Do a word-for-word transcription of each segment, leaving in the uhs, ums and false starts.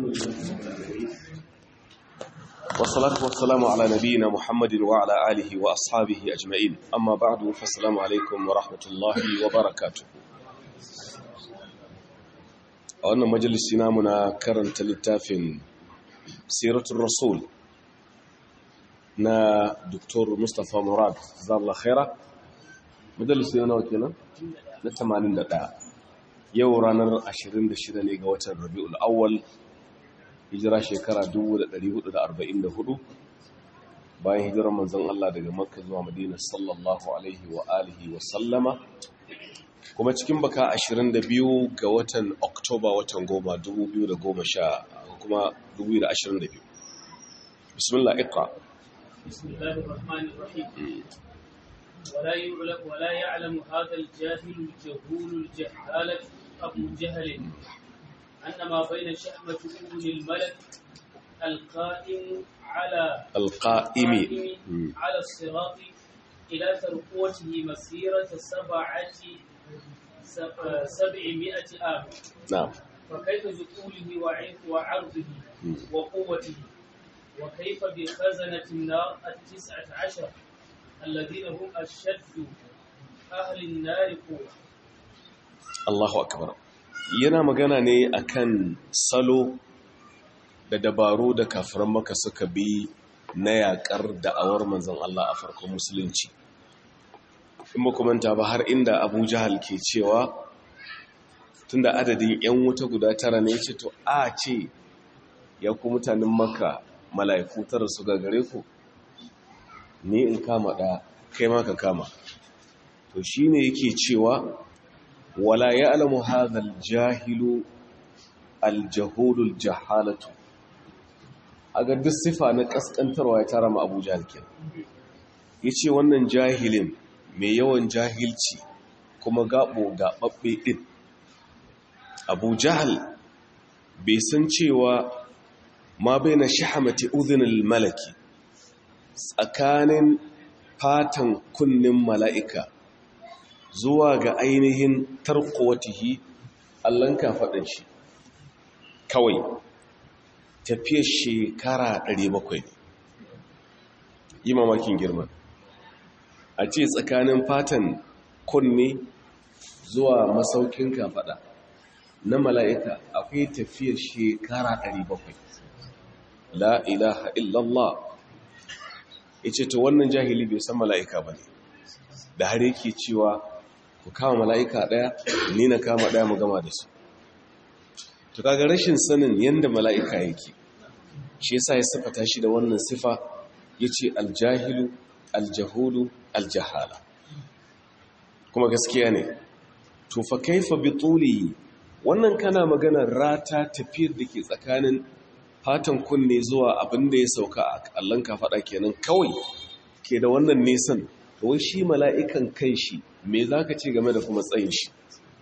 والصلاة والسلام على نبينا محمد وعلى آله وأصحابه أجمعين أما بعد فالسلام عليكم ورحمة الله وبركاته وأن مجلسنا منا كرنت للتافن سيرة الرسول نا دكتور مصطفى مراد جزاه الله خيرا مجلسنا وكنا na tamanin da ɗaya yau ranar ashirin da shida ne ga watan Rabiul Awwal hijira shekara dubu da ɗari hudu da arba'in da hudu bayan hijirar manzon Allah daga Makka zuwa Madina sallallahu alaihi wa alihi wa sallama kuma cikin baka ashirin da biyu ga watan Oktoba watan goma dubu biyu da goma sha kuma dubu biyu da ashirin da biyu bismillah iqra bismillahir rahmanir rahim ولا يعلم ولا يعلم هذا الجاهل الجهول الجهالة أبو جهل أن ما بين شحمة أذن الملك القائم على القائم على الصراط إلى ترقوته مسيرة سبعة سبعمائة عام. نعم. فكيف بطوله وعرضه وقوته وكيف بخزنة النار التسعة عشر الذين هم أشد أهل النار قوة. Allahu akbar. Yana magana ne akan salo da dabaru da kafiran Makka suka bi na yakar da'awar manzon Allah a farkon musulunci. In ba kuma ta ba har inda Abu Jahal ke cewa tunda adadin ƴan wuta guda tara ne yace to a ce ya ku mutanen Makka mala'iku tara su gagare ku ni in kama ɗaya kai ma ka kama to shi ne yake cewa wala ya alamu hadhal jahilu aljahulul jahalatu a ga duk sifa na kaskantarwa ya tara ma abu jahil ke ya ce wannan jahilin mai yawan jahilci kuma gaɓo gaɓaɓɓe ɗin abu jahil bai san cewa ma bai na shahamati udhunil malaki tsakanin fatan kunnin mala'ika zuwa ga ainihin tarkowatihi allon kafaɗin shi kawai tafiyar shekara ɗari bakwai ne yi mamakin girman a ce tsakanin fatan kunne zuwa masaukin kafaɗa na mala'ika akwai tafiyar shekara ɗari bakwai la ilaha illallah ya ce to wannan jahili bai san mala'ika ba ne da har yake cewa ku kama mala'ika ɗaya ni na kama ɗaya mu gama da su to kaga rashin sanin yadda mala'ika yake shi yasa ya siffata shi da wannan sifa ya ce aljahilu aljahulu aljahala kuma gaskiya ne to fa kaifa bi tulihi wannan kana maganar rata tafiyar da ke tsakanin fatan kunne zuwa abin da ya sauka a allon kafaɗa kenan kawai ke da wannan nisan wai shi mala'ikan kan shi me za ka ce game da kuma tsayin shi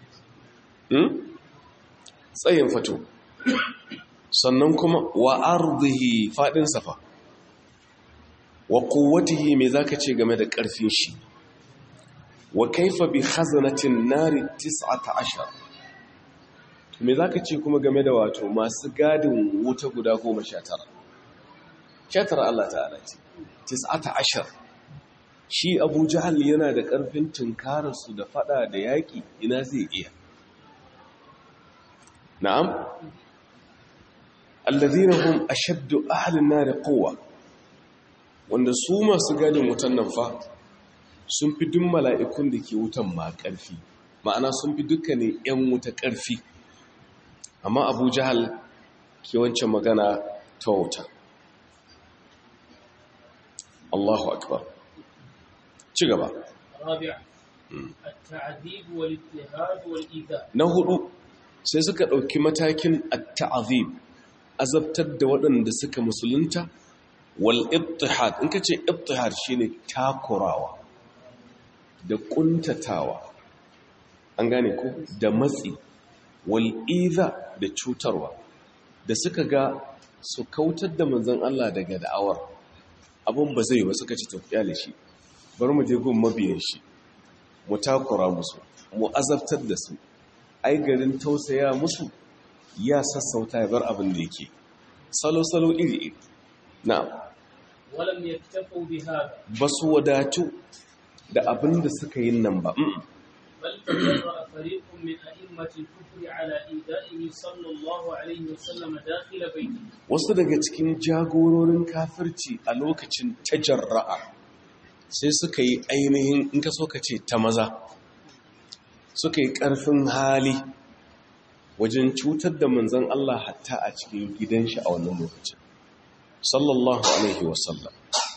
tsayin fato sannan kuma wa arzihi faɗin safa wa kowatihi me za ka ce game da ƙarfin shi wa kaifa bi hazanatin nari tis'ata ashar me za ka ce kuma game da wato masu gadin wuta guda goma sha tara sha tara Allah ta'ala ce tis'ata ashar shi Abu Jahal yana da ƙarfin tunkararsu da fada da yaƙi ina zai iya na'am allazina hum ashaddu ahli an-nar quwwa wanda su masu gadin wutan nan fa sun fi duk mala'ikun da ke wutan ma ƙarfi ma'ana sun fi dukkanin 'yan wuta ƙarfi amma abu jahal ke wancan magana ta wuta Allahu akbar ci gaba na hudu sai suka ɗauki matakin at-ta'zib azabtar da waɗanda suka musulunta wal ittihad in kace ittihad shine takurawa da kuntatawa an gane ko da matsi wal'iza da cutarwa da suka ga su kautar da manzan Allah daga da'awar abin ba zai ba suka ci tafiya da shi bari mu je gun mabiyan shi mu takura musu mu azabtar da su ai garin tausaya musu ya sassauta ya bar abin da yake salo-salo iri-iri na'am ولم يكتفوا بهذا ba su wadatu da abin da suka yi nan ba بل تجرأ فريق من أئمة الكفر على إيذائه صلى الله عليه وسلم داخل بيته. wasu daga cikin jagororin kafirci a lokacin tajarra'a sai suka yi ainihin in ka so ka ce ta maza suka yi ƙarfin hali wajen cutar da manzon Allah hatta a cikin gidan shi a wannan lokacin sallallahu alaihi wasallam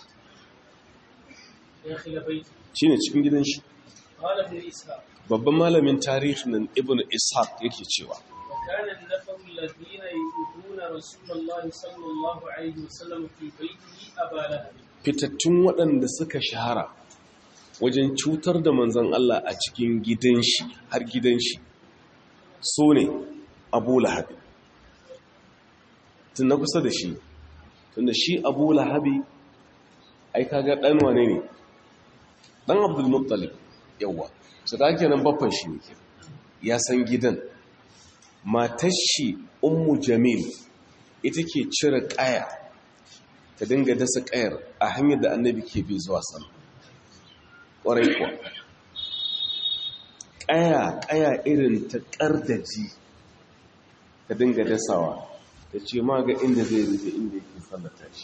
داخل بيته. shine cikin gidan shi قال ابن إسحاق babban malamin tarihin ibn ishaq yake cewa وكان النفر الذين يؤذون رسول الله صلى الله عليه وسلم في بيته أبا لهب. fitattun waɗanda suka shahara wajen cutar da manzon Allah a cikin gidan shi har gidan shi su ne Abu Lahab tun na kusa da shi tunda shi Abu Lahab ai kaga dan wane ne dan Abdul Muttalib yawa su da kenan baffan shi ne ya san gidan matar shi Ummu Jamil ita ke cire kaya ta dinga dasa kayar a hanyar da annabi ke bi zuwa sama ƙwarai kuwa kaya kaya irin ta ƙardaji ta dinga dasawa ta ce ma ga inda zai rufe inda yake sallata shi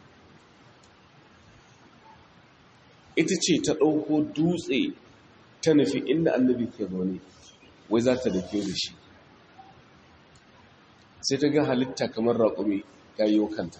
ita ce ta ɗauko dutse ta nufi inda annabi ke zaune wai za ta dake da shi sai ta ga halitta kamar raƙumi ya yi kanta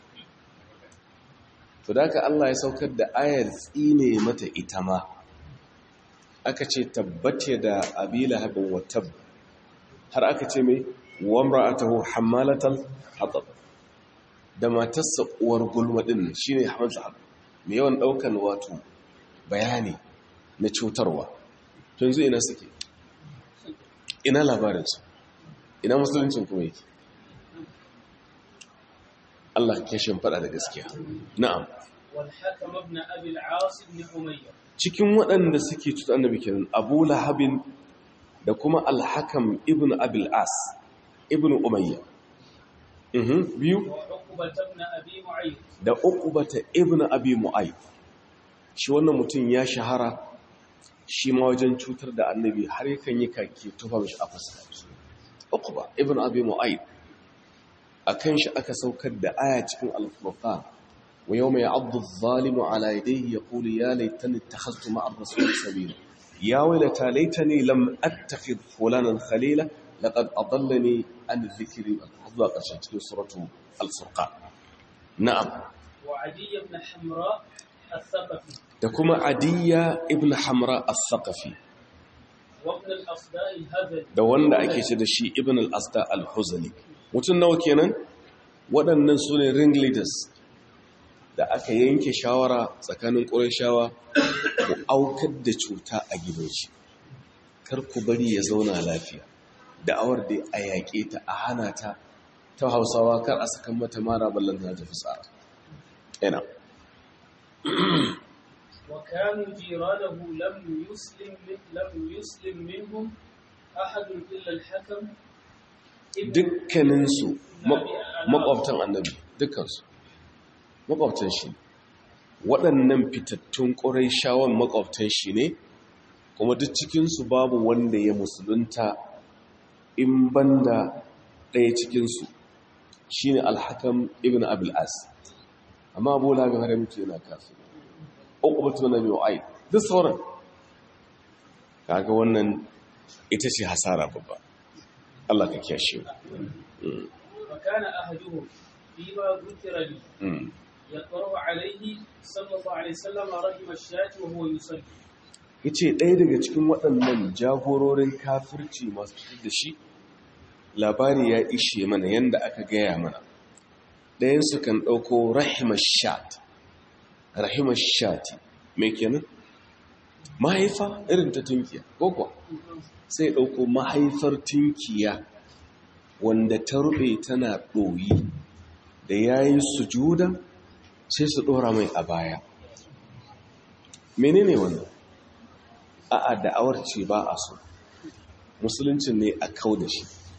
to da Allah ya saukar da ayar tsine mata ita ma aka ce tabbace da abila habin watab har aka ce mai wamra'atahu hammalatal hatab da matarsa uwar gulma din shine hamza mai yawan daukan wato bayani na cutarwa to yanzu ina suke ina labarin su ina musuluncin kuma yake Allah ke shin fada da gaskiya na'am wal hakam ibn abi al-aas ibn umayya cikin waɗanda suke cutar annabi kenan Abu Lahabin da kuma al-Hakam ibn Abi al-As ibn Umayya mhm biyu Uqbah ibn Abi Mu'ayth da Uqbah ibn Abi Mu'ayth shi wannan mutum ya shahara shi ma wajen cutar da annabi har yakan yi kake tufa mishi a fuska Uqbah ibn Abi Mu'ayth akan shi aka saukar da aya cikin al-Furqan ويوم يعض الظالم على يديه يقول يا ليتني اتخذت مع الرسول سبيلا يا ويلتى ليتني لم اتخذ فلانا خليلا لقد اضلني عن الذكر حظوا قشت في سوره الفرقان نعم وعدي بن حمراء الثقفي دكما عدي ابن حمراء الثقفي وابن الاصداء الهذلي da wanda ake ce da shi ibn al-asda al-huzali mutun nawa kenan waɗannan sune ringleaders da aka yanke shawara tsakanin ƙurayshawa ku aukar da cuta a gidanshi kar ku bari ya zauna lafiya da'awar da a yaƙe ta a hana ta ta hausawa kar a sakan mata mara ballan ta tafi tsara ina وكانوا جيرانه لم يسلم لم يسلم منهم أحد إلا الحكم dukkaninsu makwabtan annabi dukkansu makwabtan shi waɗannan fitattun ƙurai shawon makwabtan shi ne kuma duk cikinsu babu wanda ya musulunta in banda ɗaya cikinsu shi ne alhakam ibn abil'as amma abu labi har mutu yana kafin ƙwaƙwabatu na biyu ai duk sauran kaga wannan ita ce hasara babba Allah ka kyashe وكان أحدهم فيما ذكر لي يقرأ عليه صلى الله عليه وسلم رحم الشاة وهو يصلي yace ɗaya daga cikin waɗannan jagororin kafirci masu fitar da shi labari ya ishe mana yanda aka gaya mana ɗayansu kan ɗauko rahimashat rahimashati mai kenan mahaifa irin ta tunkiya ko sai ɗauko mahaifar tunkiya wanda ta rube tana ɗoyi da yayin sujuda sai su ɗora mai a baya menene wannan a'a da'awar ce ba a so musuluncin ne a kau da shi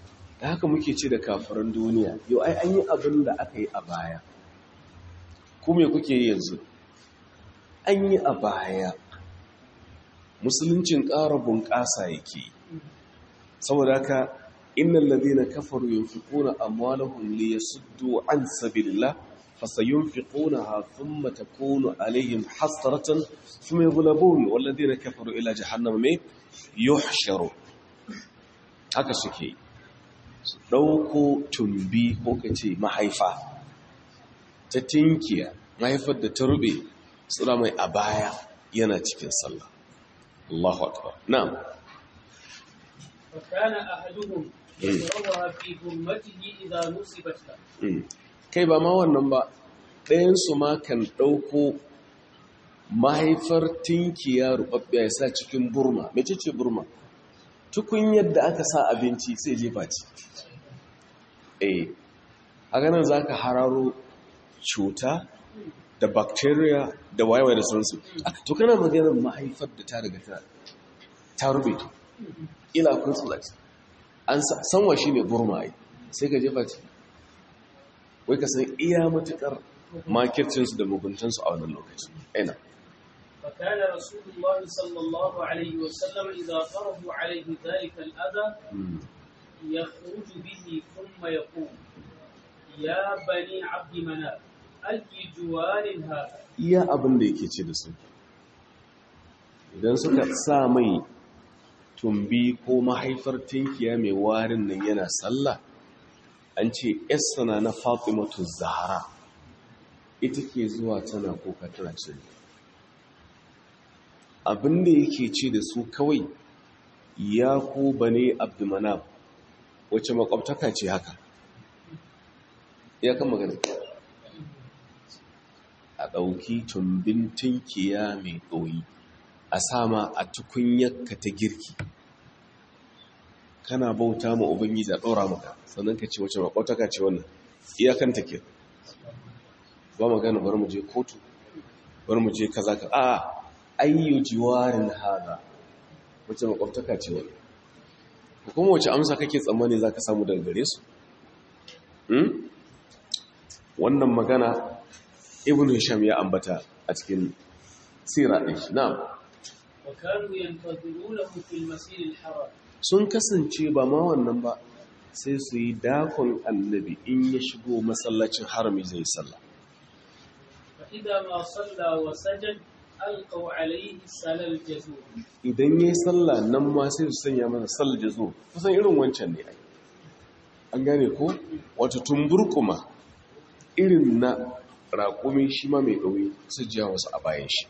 haka muke ce da kafiran duniya yau ai an yi abin da aka yi a baya ku me kuke yi yanzu an yi a baya musuluncin ƙara bunƙasa yake saboda haka innal ladina kafaru yunfiquna amwalahum liyasuddu an sabilillah fasayunfiqunaha thumma takunu alaihim hasratan thumma yughlabun wal ladina kafaru ila jahannama yuhsharu haka suke su ɗauko tumbi ko ka ce mahaifa ta tinkiya mahaifar da ta rube tsira mai a baya yana cikin sallah Allahu akbar na'am fakana ahaduhum yarawa fi ummatihi idza nusibat la kai ba ma wannan ba ɗayan su ma kan ɗauko mahaifar tinkiya rubabbiya ya sa cikin burma mece ce burma tukun yadda aka sa abinci sai jefa ci eh a ganin za ka hararo cuta da bacteria da wayewa da sauransu to kana maganar mahaifar da ta riga ta ta rube ila kun tsulati an sanwa shi ne burma ai sai ka jefa ci wai ka san iya matukar makircinsu da muguntansu a wannan lokaci aina فكان رسول الله صلى الله عليه وسلم إذا فرضوا عليه ذلك الأذى يخرج به ثم يقول يا بني عبد مناف أي جوار هذا iya abin da yake ce da su idan suka sa mai tumbi ko mahaifar tinkiya mai warin nan yana sallah an ce yassana na Fatimatu Zahra ita ke zuwa tana kuka tana ce abinda yake ce da su kawai ya ku bane abdumanaf wacce makwabtaka ce haka ya kan magana a ɗauki tumbin tinkiya mai ɗoyi a sama a tukunyarka ta girki kana bauta ma ubangiji a ɗora maka sannan ka ce wacce makwabtaka ce wannan iyakan take ba magana bari mu je kotu bari mu je kaza ka a ayyu jiwarin hada wacce makwabtaka ce wani kuma wace amsa kake tsammani za ka samu daga gare su wannan magana ibn hisham ya ambata a cikin sira ɗin shi na'am sun kasance ba ma wannan ba sai su yi dakon annabi in ya shigo masallacin harami zai sallah فإذا ما صلى وسجد ألقوا عليه سلل جزور idan yayi sallah nan ma sai su sanya masa sal jazur kusan irin wancan ne ai an gane ko wato tumburkuma irin na raƙumi shi ma mai ɗauyi su jiya wasu a bayan shi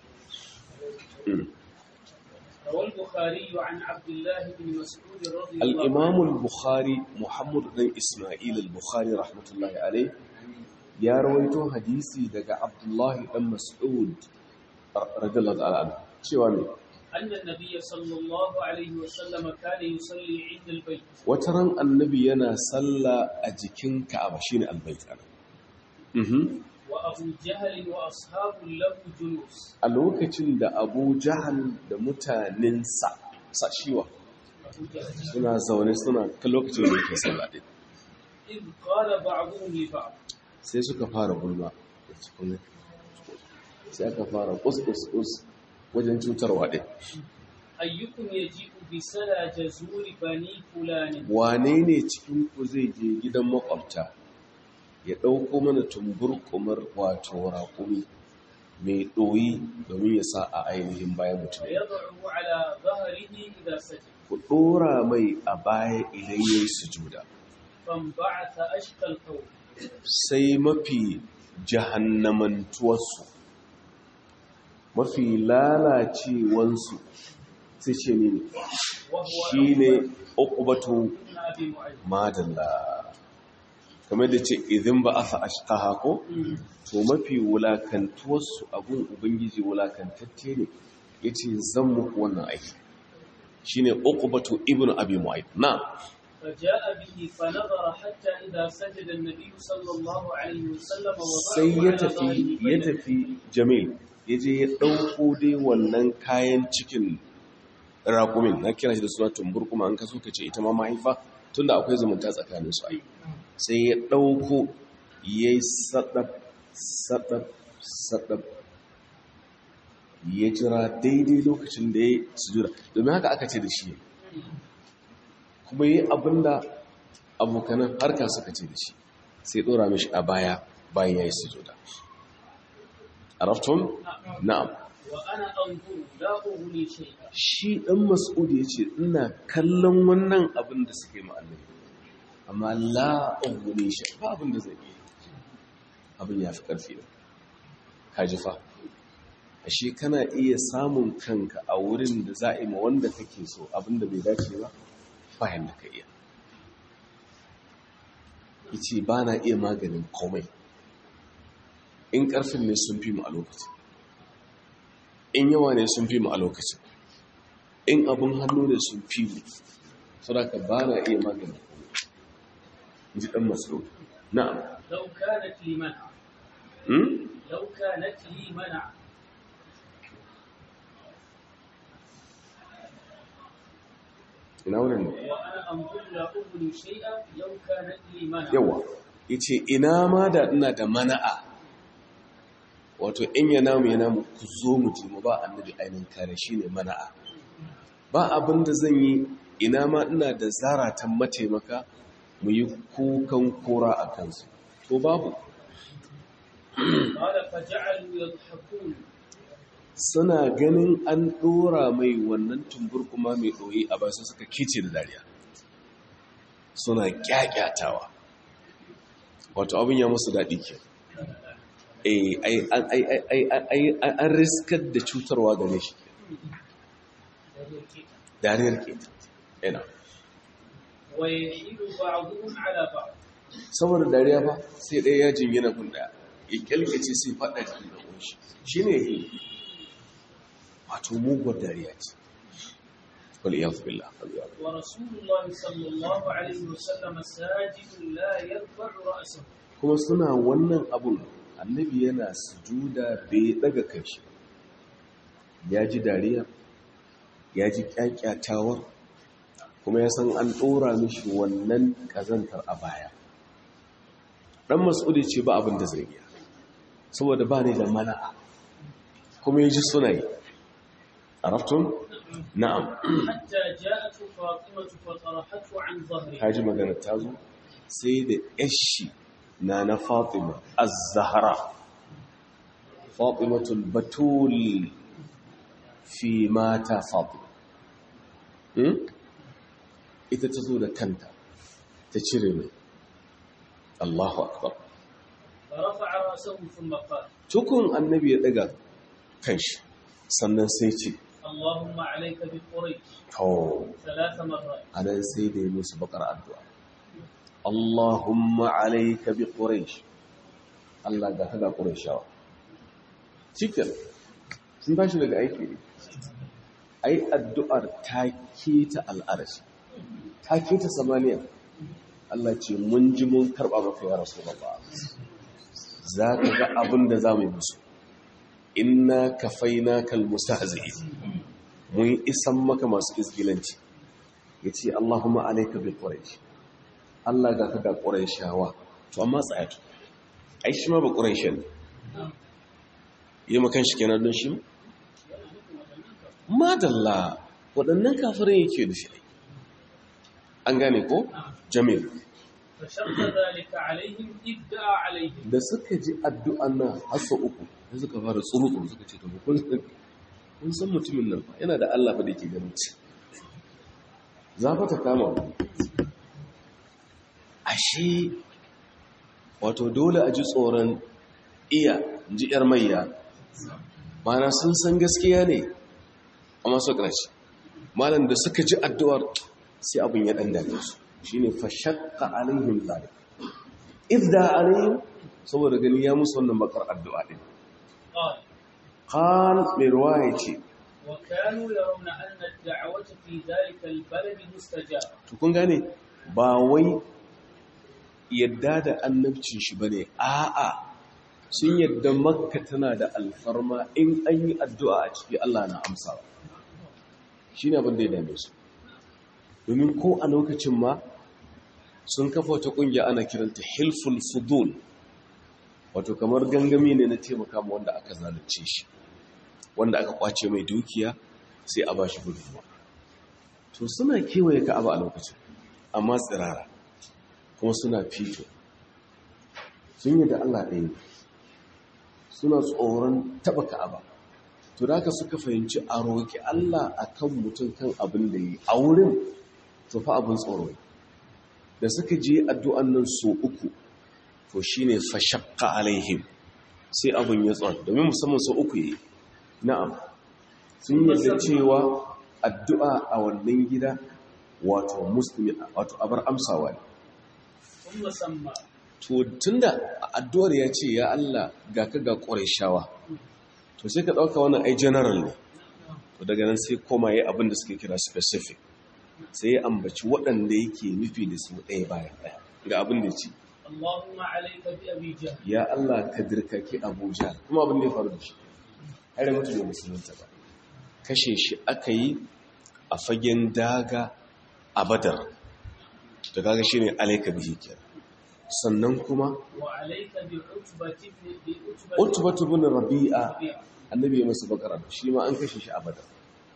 روى البخاري عن عبد الله بن مسعود رضي الله الإمام البخاري محمد بن إسماعيل البخاري رحمة الله عليه ya rawaito hadisi daga Abdullahi dan Mas'ud radiyallahu ta'ala anhu cewa ne annan nabiyyi sallallahu alaihi wasallam kana yusalli 'inda al-bayt wataran annabi yana salla a jikin Ka'aba shine al-bayt mhm wa Abu Jahl wa ashabu lahu julus a lokacin da Abu Jahl da mutanen sa sashiwa suna zaune suna ta lokacin da yake sallah din in qala ba'dhum li ba'd sai suka fara gulma sai aka fara kus-kus-kus wajen cutarwa ɗin ayyukun ya ji ubi sana jazuri bani fulani wane ne cikin ku zai je gidan makwabta ya ɗauko mana tumburkumar wato raƙumi mai ɗoyi domin ya sa a ainihin bayan mutum ku ɗora mai a baya idan ya yi sujuda sai mafi jahannamantuwarsu mafi lalacewansu sai ce ne shi ne ukubatu madalla kamar da ce idan ba aka ashka hako to mafi wulakantuwarsu abun ubangiji wulakantacce ne ya ce zan muku wannan aiki shi ne ukubatu ibn abi mu'ayyid na فجاء به فنظر حتى إذا سجد النبي صلى الله عليه وسلم sai ya tafi ya tafi Jamil yaje ya dauko dai wannan kayan cikin raƙumin na kira shi da suna tumbur kuma an kaso kace ita ma mahaifa tunda akwai zumunta tsakanin su ai sai ya dauko yayi sadab sadab sadab ya jira daidai lokacin da ya sujuda domin haka aka ce da shi kuma yi abinda abokanan harka suka ce da shi sai dora mishi a baya bayan ya yi sujuda araftun na'am wa ana anzuru la ughni shay'a shi dan mas'ud ya ce ina kallon wannan abin da suke ma annabi amma la ughni shay'a ba abin da zai yi abin ya fi karfi ka ji fa ashe kana iya samun kanka a wurin da za a yi ma wanda kake so abinda bai dace ba bayan da ka iya yace ba na iya maganin komai in ƙarfin ne sun fi mu a lokacin in yawa ne sun fi mu a lokacin in abin hannu ne sun fi mu saboda ba na iya maganin komai ji dan masu na'am law kanat li mana hmm law kanat li mana ina wurin ne wa ana anzuru la ughni shay'a law kanat li mana yawa yace ina ma da ina da mana'a wato in ya namu ya namu ku zo mu ji mu ba annabi ainin kare shine mana'a ba abin da zan yi ina ma ina da zaratan mataimaka mu yi kukan kora a kansu to babu qala faj'alu yadhhakun suna ganin an dora mai wannan tumburkuma mai doyi a basu suka kice da dariya suna kyakyatawa wato abin ya musu daɗi ke an riskar da cutarwa gane shi dariyar ke yana saboda dariya ba sai ɗaya ya jingina kun ɗaya ya kyalkace sai faɗa jikin da ƙunshi shi ne yi wato muguwar dariya ce والعياذ بالله ورسول الله صلى الله عليه وسلم ساجد لا يرفع رأسه kuma suna wannan abun annabi yana sujuda bai daga kanshi ya ji dariya ya ji kyakyatawar kuma ya san an dora mishi wannan kazantar a baya dan mas'udi ce ba abin da zai yi saboda ba ne da mana'a kuma ya ji suna yi araftun na'am hatta ja'at fatimah fatarahatu an dhahri haji magana ta zo sai da yashi na na fatima az-zahra fatimatul batul fi mata fatima hmm? ita ta zo da kanta ta cire mai Allahu akbar farafa'a ra'sahu thumma qala tukun annabi ya daga kanshi sannan sai ce اللهم عليك بقريش to ثلاث مرات anan sai da yi musu bakar addu'a Allahumma alayka bi quraish Allah ga kaga qurayshawa cikin sun tashi daga aiki ne ai addu'ar ta keta al'arashi ta keta samaniya Allah ce mun ji mun karba maka ya rasulullah zaka ga abin da zamu yi musu inna kafainakal mustahzi'in mun isan maka masu izgilanci yace Allahumma alayka bi quraish Allah ga ka ga quraishawa to amma tsaya to ai shi ma ba quraishan yi makan shi kenan don shi madalla wadannan kafirin yake da shi an gane ko jamil فشق ذلك عليهم ادعى عليهم da suka ji addu'an nan hasa uku da suka fara tsuru-tsuru suka ce to kun kun san mutumin nan yana da Allah fa da yake ganin ci za fa ta kama ashe wato dole a ji tsoron iya ji yar mayya mana sun san gaskiya ne amma su ƙarshe malam da suka ji addu'ar sai abin ya dan dame su shine fa shaqqa alaihim zalik idda alaihim saboda gani ya musu wannan bakar addu'a din قال qal mai ruwaya ce وكانوا يرون أن الدعوة في ذلك البلد مستجابة to kun gane ba wai yadda da annabcin shi bane a'a sun yadda makka tana da alfarma in an yi addu'a a ciki Allah na amsawa shine abin da ya dame su domin ko a lokacin ma sun kafa wata ƙungiya ana kiranta hilful fudul, wato kamar gangami ne na taimaka ma wanda aka zalunce shi, wanda aka kwace mai dukiya sai a ba shi gudunmuwa. To suna kewaye Ka'aba a lokacin, amma tsirara, kuma suna fito, sun yi da Allah ɗaya, suna tsoron taɓa Ka'aba. To da haka suka fahimci a roƙi Allah a kan mutum kan abin da yi a wurin, to fa abin tsoro. Da suka je addu'an nan so uku, to shi ne fashakka alaihim, sai abin ya tsoro, domin musamman so uku yi. Na'am, sun yadda cewa addu'a a wannan gida wato musulmi, wato abar amsawa ne. To tun da addu'ar ya ce, ya Allah ga ka ga Qurayshawa, to sai ka ɗauka wannan ai general ne. To daga nan sai koma ya abin da suke kira specific, sai ya ambaci waɗanda yake nufi da su ɗaya bayan ɗaya. Ga abin da ce, Allahumma alayka bi Abi Jahl. Ya Allah ka dirkaki Abu Jahl, kuma abin da ya faru da shi. Har mutu da musulunta ba. Kashe shi aka yi a fagen daga a Badar. Da kaga shine alayka bihi kenan. Sannan kuma wa alayka bi utbati bi utbatu bin Rabi'a, annabi ya masa bakara, shi ma an kashe shi a Badar.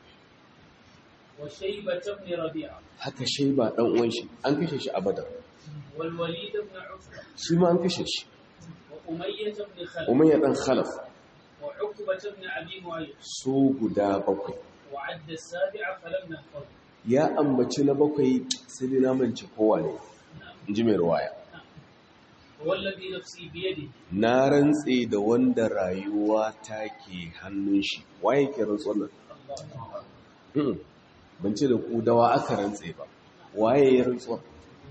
wa Shayba ibn Rabi'a, Haka Shayba dan uwan shi an kashe shi a Badar. wal Walid ibn Utba, Shi ma an kashe shi. wa Umayyah ibn Khalaf, Umayya dan Khalaf, wa Uqba ibn Abi Mu'ayyid, su guda bakwai. wa adda as-sabi'a falam nahfaz. Ya ambaci na bakwai sai dai na mance kowa ne, inji mai ruwaya. wallazi nafsi bi yadihi, Na rantse da wanda rayuwa take hannun shi. Waye ke rantsuwar nan? Hmm. Ban ce da ku dawa aka rantse ba. Waye ya rantsuwar?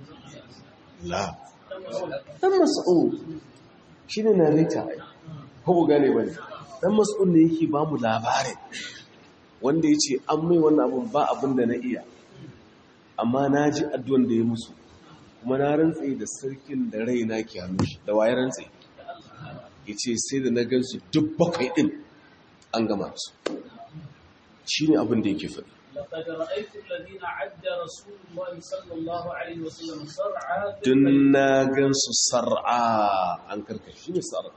La. Dan Mas'ud shine narrator. Ko bu gane bane. Dan Mas'ud ne yake ba mu labarin wanda yace an mai wannan abun ba abin da na iya. Amma naji addu'an da ya musu. Kuma na rantse da sarkin da raina ke hannu shi. Da waye rantse? Yace sai da na gansu duk bakwai din an gama su. Shine abin da yake faɗi. لقد رأيت الذين عد رسول الله صلى الله عليه وسلم صرعا Dun na gansu sar'a an karkashe shi ne sar'a.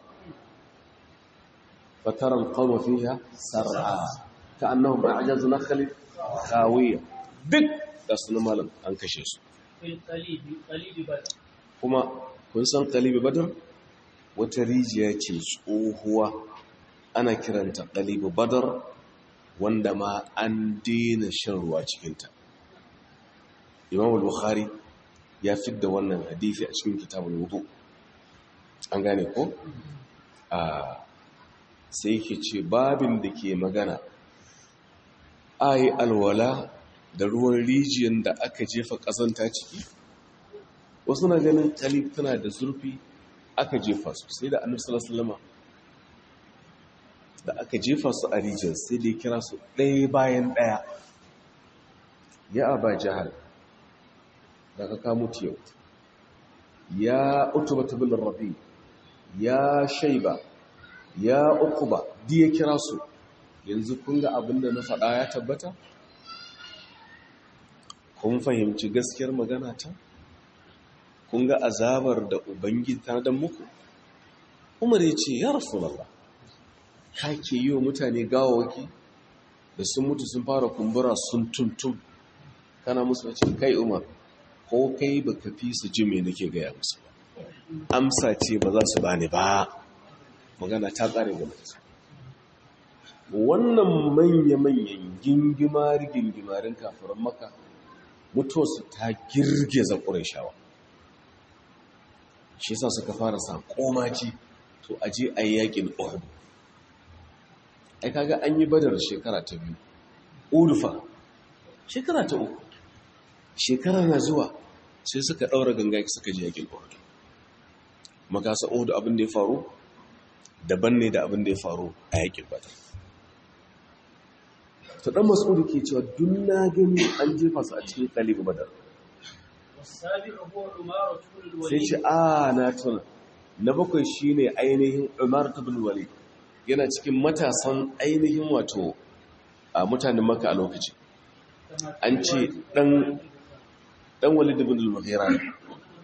Fatar alƙawar fiya sar'a ta annahun ma'ajazu na khalif kawiyya duk da suna malam an kashe su. في القليب قليب بدر. Kuma kun san ƙalibi badar? Wata rijiya ce tsohuwa ana kiranta ƙalibi badar, wanda ma an daina shan ruwa cikinta. Imam al-Bukhari ya fidda wannan hadisi a cikin kitabul wudu. An gane ko? A sai yake ce babin da ke magana ayi alwala da ruwan rijiyar da aka jefa ƙazanta ciki. Wasu na ganin kalif tana da zurfi aka jefa su, sai da Annabi sallallahu alaihi wasallam da aka jefa su a rijiyar sai da ya kira su ɗaya bayan ɗaya. Ya Aba Jahal, da ka kamo yau. Ya Utba ibn Rabi, ya Shayba, ya Uqba, di ya kira su. Yanzu kun ga abin da na faɗa ya tabbata? Kun fahimci gaskiyar magana ta? Kun ga azabar da Ubangiji ta dan muku? Umar ya ce, ya Rasulullah, ka ke yi wa mutane gawawaki da sun mutu sun fara kumbura sun tuntun, kana musu wace kai Umar, ko kai ba ka fi su ji me nake gaya musu ba. Amsa ce ba za su bani ba, magana ta ƙare ga mutu. Wannan manya-manyan gingimari-gingimarin kafiran Makka, mutuwarsu ta girgiza Qurayshawa. Shi sa suka fara sa komaci, to aje a yi yakin Uhud. Ai kaga an yi Badar shekara ta biyu, Urfa shekara ta uku, shekara na zuwa sai suka ɗaura ganga suka je yakin Uhud. Makasa Uhud abin da ya faru daban ne da abin da ya faru a yakin Badar. To dan Mas'ud ke cewa dun na gani an jefa su a cikin Qalib Badar. Sai ce a na tuna na bakwai shine ainihin Umar ibn Walid, yana cikin matasan ainihin wato a mutanen Makka a lokaci. An ce dan dan Walid ibn al-Mughira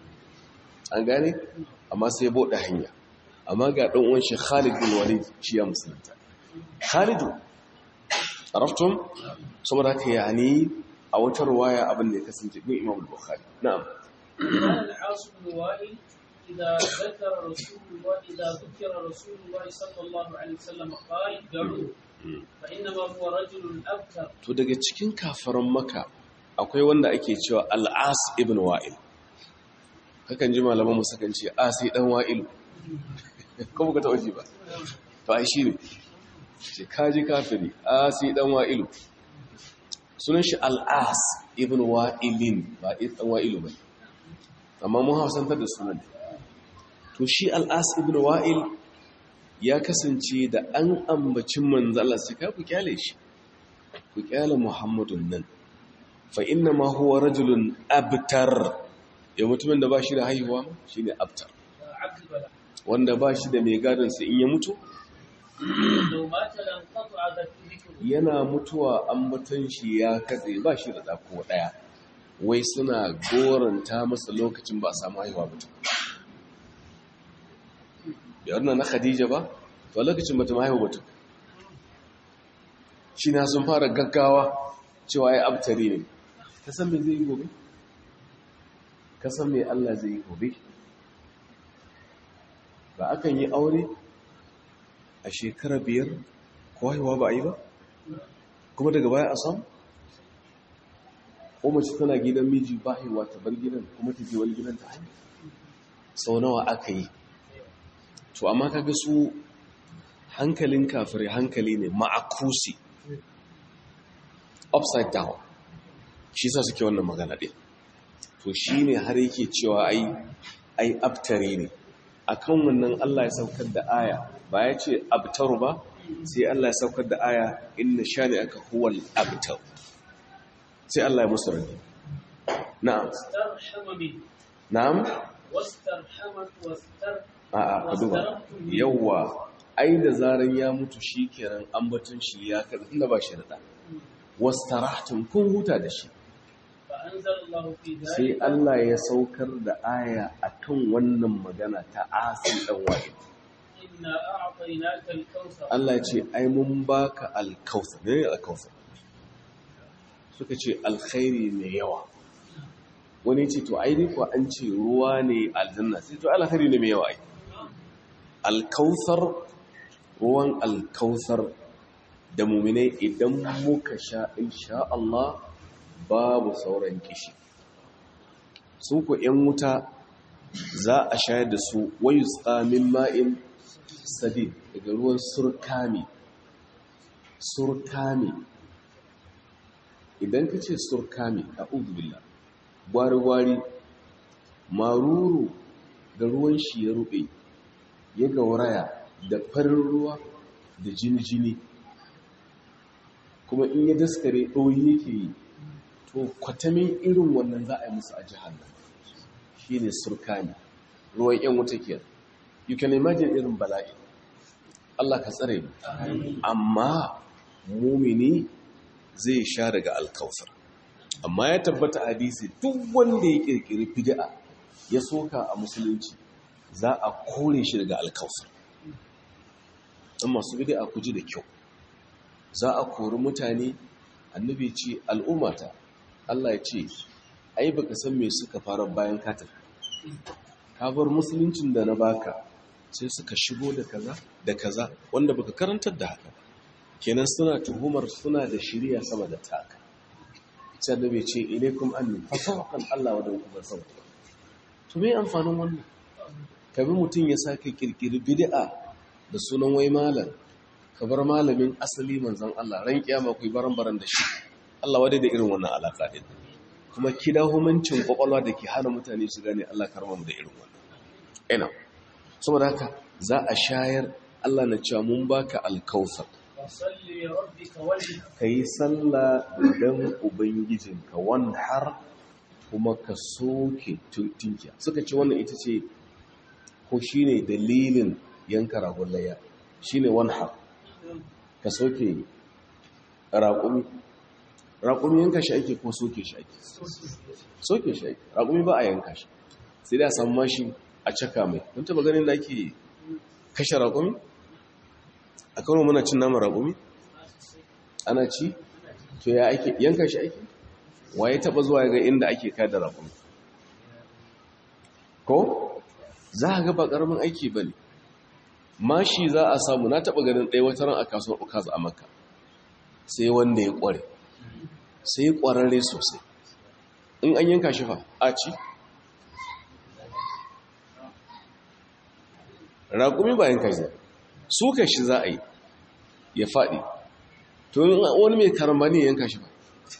an gane amma sai ya bude hanya amma ga dan uwan shi Khalid bin Walid shi ya musulunta Khalidu araftum saboda haka yani a wata riwaya abin da ya kasance bin Imam Bukhari na'am al-As bin Wa'il إذا ذكر رسول الله إذا ذكر رسول الله صلى الله عليه وسلم قال دعوا فإنما هو رجل أبتر. To daga cikin kafaran Makka akwai wanda ake cewa Al-As ibn Wa'il. Kakan ji malaman mu sakan ce Asi dan Wa'il. Kuma ka taɓa ji ba. To ai shi ne. Ce kaji kafiri Asi dan Wa'il. Sunan shi Al-As ibn Wa'ilin ba dan Wa'ilu ba. Amma mun hausantar da sunan. To shi Al-As ibn Wa'il ya kasance da an ambacin manzo Allah sai ka ku kyale shi ku kyale Muhammadun nan fa inna ma huwa rajulun abtar ya mutumin da ba shi da haihuwa shine abtar wanda ba shi da mai gadon sa in ya mutu yana mutuwa ambatan shi ya katse ba shi da dako daya wai suna goranta masa lokacin ba samu haihuwa mutum yarna na Khadija ba to lokacin bata haihu mutum shi na sun fara gaggawa cewa ya abtare ne ka san me zai yi gobe ka san me Allah zai yi gobe ba akan yi aure a shekara biyar ko haihuwa ba a yi ba kuma daga baya a samu ko mace tana gidan miji ba haihuwa ta bar gidan kuma ta je wani gidan ta haihu sau nawa aka yi to amma kaga su hankalin kafirai hankali ne ma'akusi upside down shi sa suke wannan magana din to shine har yake cewa ai ai abtare ne akan wannan Allah ya saukar da aya ba ya ce abtaru ba sai Allah ya saukar da aya inna shani'aka huwal abtar sai Allah ya musu radi na'am na'am wastarhamat wastar a'a duba yawa ai da zaran ya mutu shikenan ambaton shi ya kada inda ba shi da wastarahtum kun huta da shi sai Allah ya saukar da aya akan wannan magana ta Asi dan Wa'il inna a'tainaka al-kautsar Allah ya ce ai mun baka al-kautsar ne al-kautsar suka ce alkhairi ne yawa wani ce to ai dai ko an ce ruwa ne aljanna sai to alkhairi ne mai yawa ai alkautsar ruwan alkautsar da muminai idan muka sha insha Allah babu sauran kishi su ku ‘yan wuta za a shayar da su wayu tsamin ma'in sadid daga ruwan surkami surkami idan ka ce surkami a ubillah gwari-gwari maruru da ruwan shi ya rube ya gauraya da farin ruwa da jini-jini kuma in ya daskare ɗoyi yake yi to kwatamin irin wannan za a yi musu a jihannan shi ne surkani ruwan yan wuta ke you can imagine irin bala'i Allah ka tsare mu amma mumini zai sha daga alkausar amma ya tabbata hadisi duk wanda ya kirkiri bid'a ya soka a musulunci za a kore shi daga alkausar dan masu bid'a ku ji da kyau za a kori mutane annabi ce al'ummata Allah ya ce ai baka san me suka fara bayan ka tafi ka bar musuluncin da na baka sai suka shigo da kaza da kaza wanda baka karantar da haka kenan suna tuhumar suna da shiriya sama da taka sai annabi ce ilaikum anni fasawqan Allah wa dan kuma sauka to me amfanin wannan kabi mutun ya sake kirkiri bid'a da sunan wai malam ka bar malamin asali manzon Allah ran kiyama ku baran-baran da shi Allah wadai da irin wannan alaka din kuma kidahumancin kwakwalwa da ke hana mutane su gane Allah karma mu da irin wannan ina saboda haka za a shayar Allah na cewa mun baka alkausar kai sallah dan ubangijinka har kuma ka soke tunkiya suka ce wannan ita ce ko shine dalilin yanka ragon layya shine wanhar ka soke raƙumi raƙumi yanka shi ake ko soke shi ake soke shi ake raƙumi ba a yanka shi sai da samu mashi a caka mai. Kun taba ganin da ake kashe raƙumi? A Kano muna cin naman raƙumi? Ana ci? To ya ake yanka shi ake? Waye taba zuwa ga inda ake kada raƙumi? Ko? Za a ga ba ƙaramin aiki ba ne. Mashi za a samu, na taba ganin ɗaya wata ran a kasuwar Ukaz a Makka. Sai wanda ya ƙware. Sai ƙwararre sosai. In an yanka shi fa, a ci? Raƙumi ba yanka shi, suka shi za a yi, ya faɗi. To wani mai karambani yanka shi ba.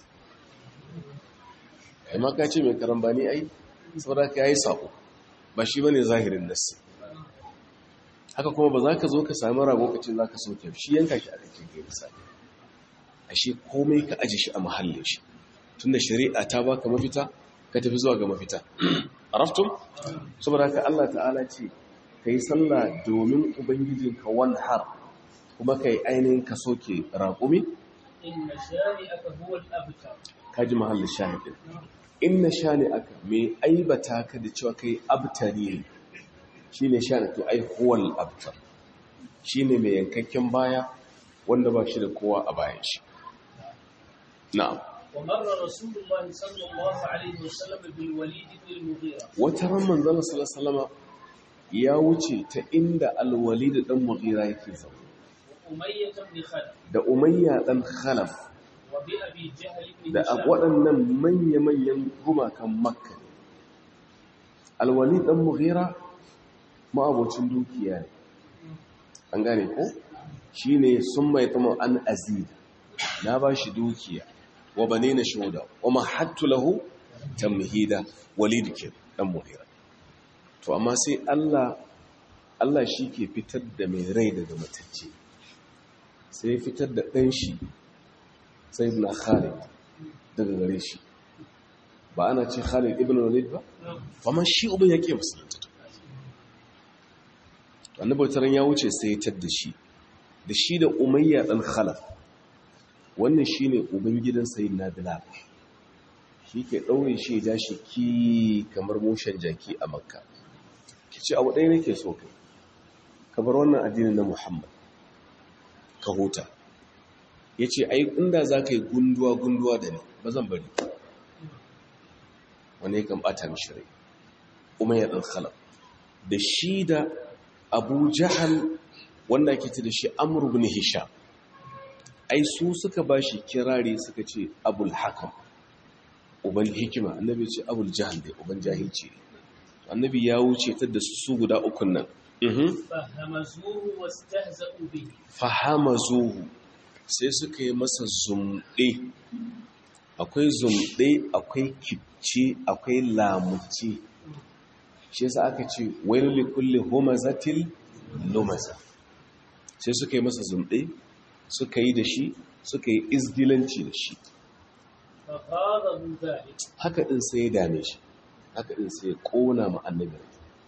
Kai ma ka ce mai karambani ai, saboda ka yi saƙo, ba shi ba ne zahirin nasi. Haka kuma ba za ka zo ka sami rago ka ce za ka soke shi, yanka shi a kake kai misali. Ashe komai ka aji shi a mahallin shi. Tunda shari'a ta baka mafita ka tafi zuwa ga mafita. Araftum? Saboda haka Allah ta'ala ce kai sallah domin ubangijinka wanhar kuma kai ainihin ka soke raƙumi. inna shani'aka huwal abtar. Kaji mahallin shahidin. Inna shani'aka mai aibata ka da cewa kai abtari ne. Shine shani to ai huwal abtar. Shine mai yankakken baya wanda ba shi da kowa a bayan shi. Na'am. ومر رسول الله صلى الله عليه وسلم بالوليد بن المغيرة. Wataran manzon sallallahu alaihi wasallam ya wuce ta inda al-Walid dan Mughira yake zaune. Umayyah ibn Khalaf. Da Umayya dan Khalaf. Wa bi Abi Jahl ibn Da waɗannan manya-manyan gumakan Makka. Al-Walid dan Mughira ma'abocin dukiya ne. An gane ko? Shine sun mai tamo an azid. Na bashi dukiya. Wa banina shuda wa mahattu lahu tamhida. Walid ke dan Mughira. To amma sai Allah Allah shi ke fitar da mai rai daga matacce. Sai fitar da ɗan shi sai ibn Khalid daga gare shi. Ba ana ce Khalid ibn Walid ba? Amma shi uban yake musulunta. To annabi taran ya wuce sai ya tar da shi. Da shi da Umayya dan Khalaf. Wannan shine uban gidan sayyidina Bilal. Shi ke daure shi ya shi ki kamar mushen jaki a Makka. Kici abu ɗaya nake so kai. Ka bar wannan addinin na Muhammad. Ka huta. Yace ai inda zaka yi gunduwa gunduwa da ni ba zan bari. Wani kan bata mishi rai. Umayya dan Khalaf. Da shi da Abu Jahal wanda ake ce da shi Amr ibn Hisham. Ai su suka bashi kirari suka ce Abul Hakam. Uban hikima, annabi ce Abul Jahl dai uban jahilci. Annabi ya wuce ta da su guda ukun nan. Mhm. Fahamazuhu wastahza'u bihi. Fahamazuhu sai suka yi masa zumɗe. Akwai zumɗe, akwai kicce, akwai lamuce. Shi yasa aka ce wailul likulli humazatil lumaza. Sai suka yi masa zumɗe, suka yi da shi, suka yi izgilanci da shi. Haka ɗin sai ya dame shi, haka ɗin sai ya ƙona ma annabi.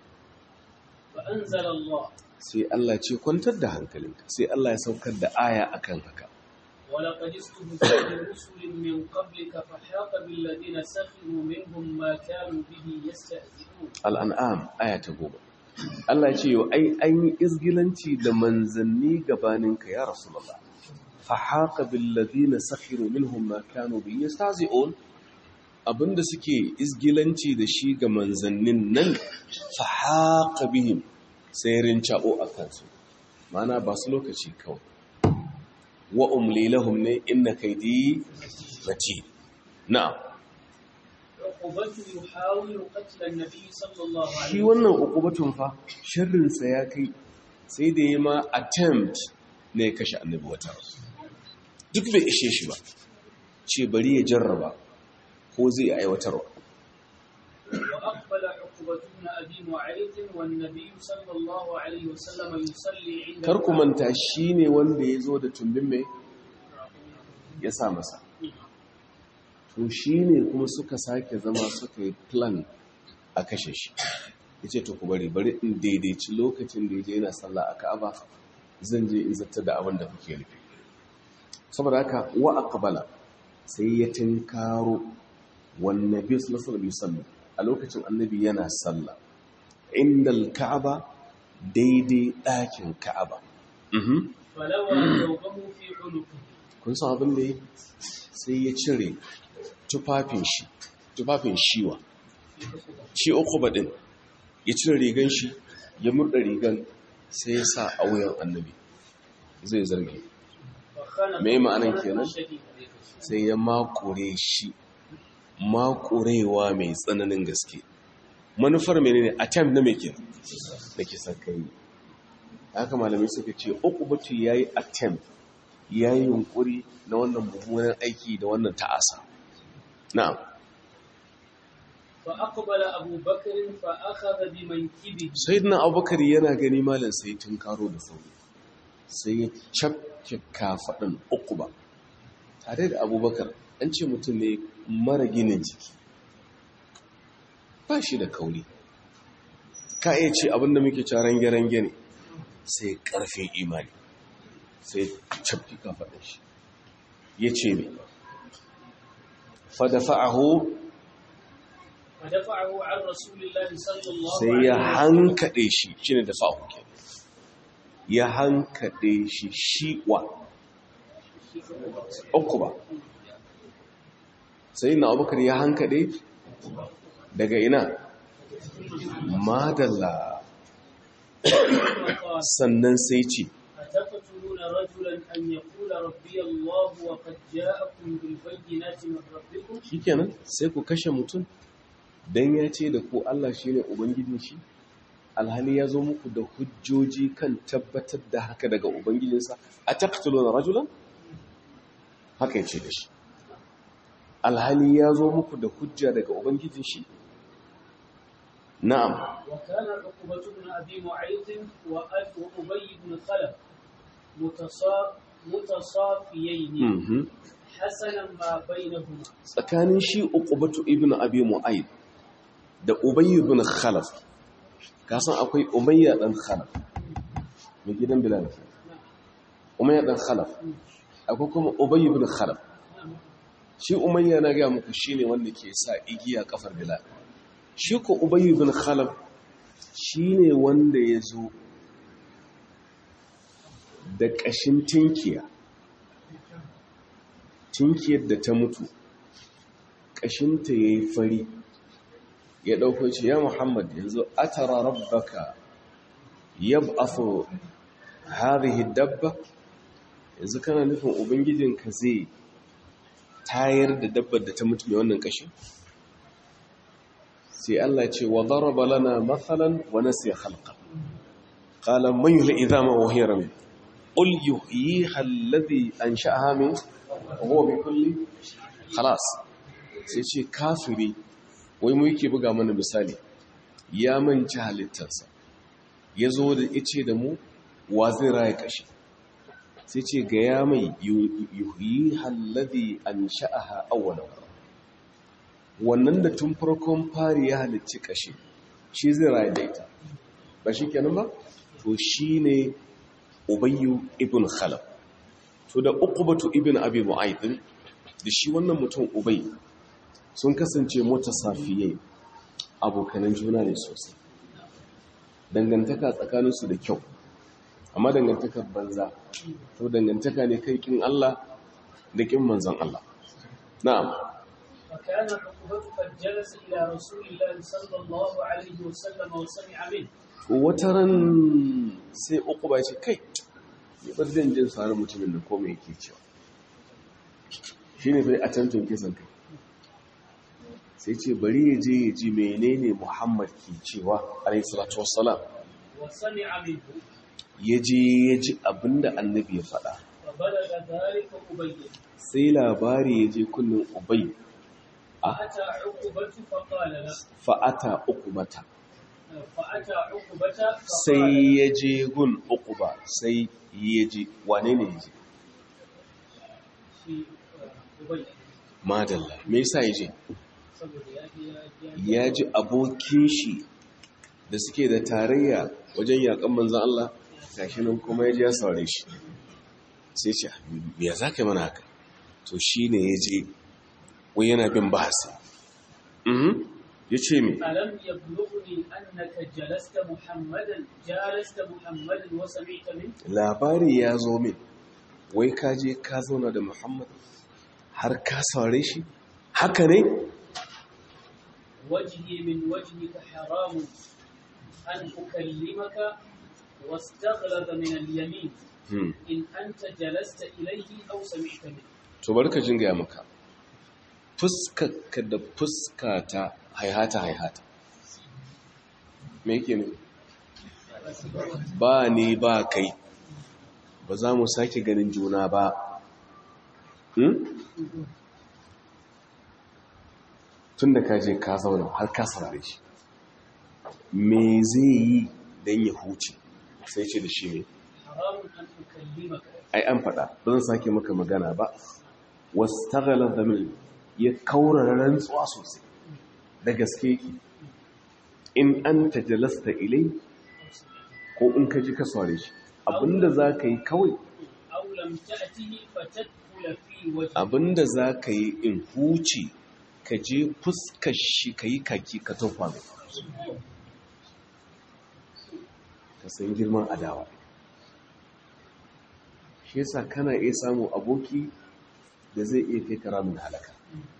Sai Allah ce kwantar da hankalinka, sai Allah ya saukar da aya akan haka. ولقد استهزئ برسل من قبلك فحاق بالذين سخروا منهم ما كانوا به يستهزئون. الأنعام آية goma. Allah ce yau ai an yi izgilanci da manzanni gabaninka ya Rasulullah. Fahaqa bil ladina sakhiru minhum ma kanu bi yastahzi'un. Abinda suke izgilanci da shi ga manzannin nan fahaqa bihim sai rincabo akan su. Mana ba su lokaci kawai. Wa umli lahum ne inna kaydi matin. Na'am. Shi wannan uqubatun fa sharrinsa ya kai sai da ya ma attempt ne ya kashe annabi wata. Duk bai ishe shi ba. Ce bari ya jarraba ko zai aiwatarwa. Kar ku manta shi ne wanda ya zo da tumbin mai ya sa masa. To shi ne kuma suka sake zama suka yi plan a kashe shi. Ya ce to ku bari bari in daidaici lokacin da ya je yana sallah a Ka'aba zan je in zata da abin da kuke nufi. Saboda haka wa aqbala sai ya tinkaro wan nabi sallallahu alaihi wasallam a lokacin annabi yana sallah indal ka'aba daidai ɗakin ka'aba. Kun san abin da yi sai ya cire tufafin shi tufafin shiwa shi uku baɗin ya cire rigan shi ya murda rigan sai ya sa a wuyan annabi zai zarge mai ma'anan kenan sai ya makure shi makurewa mai tsananin gaske. Manufar menene attempt na mai kenan da ke sakai haka malamai suka ce uqbatu yayi attempt yayi yunkuri na wannan mummunan aiki da wannan ta'asa. Na'am. fa aqbala Abu Bakr fa akhadha bi mankibi Sayyidina Abubakar yana gani malam sai tun karo da sauri sai ya cafke kafadin Uqba tare da Abubakar an ce mutum ne mara ginin jiki ba shi da kauri ka iya ce abinda muke caran gyaran ne sai karfin imani sai cafke kafadin shi ya ce ne fadafa'ahu fadafa'ahu an rasulillahi sallallahu sai ya hankade shi shine dafa'ahu ke ya hankade shi shiwa uku ba sai na Abubakar ya hankade daga ina madalla sannan sai ce أتقتلون رجلا أن يقول ربي الله وقد جاءكم بالبينات من ربكم shikenan sai ku kashe mutum dan ya ce da ku Allah shine ubangijin shi alhali ya zo muku da hujjoji kan tabbatar da haka daga ubangijinsa ataqtuluna rajulan haka yace da shi alhali ya zo muku da hujja daga ubangijin shi. Na'am. وكان عقبة بن أبي معيط وأبي بن خلف متصافيين حسنا ما بينهما tsakanin shi Uqbatu ibn Abi Mu'ayth da Ubay ibn Khalaf kasan akwai Umayya dan Khalaf mai gidan Bilal Umayya dan Khalaf akwai kuma Ubay ibn Khalaf shi Umayya na ga muku shine wanda ke sa igiya kafar Bilal shi ko Ubay ibn Khalaf shine wanda ya zo da ƙashin tinkiya tinkiyar da ta mutu ƙashinta ya yi fari ya ɗauko ce ya Muhammad yanzu atara rabbaka yab'athu hadhihi dabba yanzu kana nufin ubangijinka zai tayar da dabbar da ta mutu mai wannan ƙashin sai Allah ce wa daraba lana mathalan wa nasiya khalqa qala man yuhyi idama wa hiya ramim qul yuhyiha alladhi ansha'aha min huwa bi kulli khalas sai ce kafiri wai mu yake buga mana misali ya manci halittarsa yazo da yace da mu wa zai raye kashi sai ce ga ya mai yuhyiha alladhi ansha'aha awwalan wannan da tun farkon fari ya halicci kashi shi zai raye da ita ba shi kenan ba to shi ne ubayyu ibn khalaf to da uqbatu ibn abi mu'ayth da shi wannan mutum ubay sun kasance mutasafiyai abokanan juna ne sosai dangantaka tsakaninsu da kyau amma dangantakar banza to dangantaka ne kai kin Allah da kin manzon Allah. Na'am. وكان عقبة قد جلس إلى رسول الله صلى الله عليه وسلم وسمع منه wataran sai Uqba ya ce kai ni bar zan jin sarar mutumin da komai yake cewa shine bai attempting kisan kai sai ce bari ya je ya ji menene Muhammad ke cewa alayhi salatu wassalam وسمع منه ya je ya ji abinda annabi ya faɗa فبلغ ذلك أبي sai labari ya je kullun Ubay فأتى عقبة فقال له fa'ata Uqbata فأتى عقبة فقال sai ya je gun Uqba sai ya ji wane ne ya ji في أبي madalla me yasa ya je saboda ya ji ya ji ya ji abokin shi da suke da tarayya wajen yakan manzan Allah gashi nan kuma ya ji ya saurare shi sai ce me za ka yi mana haka to shi ne ya je wai yana bin bahasi mhm yace me ألم يبلغني أنك جلست محمدا جالست محمدا وسمعت منه labari ya zo min wai ka je ka zauna da Muhammad har ka saurare shi haka ne وجهي من وجهك حرام أن أكلمك واستغلظ من اليمين hmm. إن أنت جلست إليه أو سمعت منه. to barka jin gaya maka fuskarka da fuskata haihata haihata me yake ne ba ni ba kai ba za mu sake ganin juna ba hmm? tun da ka je ka zauna har ka saurare shi me zai yi don ya huce sai ce da shi ne حرام أن أكلمك ai an faɗa ba zan sake maka magana ba wasu tagalar da mil ya kaurara rantsuwa sosai da gaske ki in an ta jalasta ilai ko in ka ji ka saurare shi abinda za ka yi kawai أو لم تأته فتدخل في وجهه abinda za ka yi in huce ka je fuskar shi ka yi kaki ka tofa mai ka san girman adawa shi yasa kana iya samun aboki da zai iya kai karamin halaka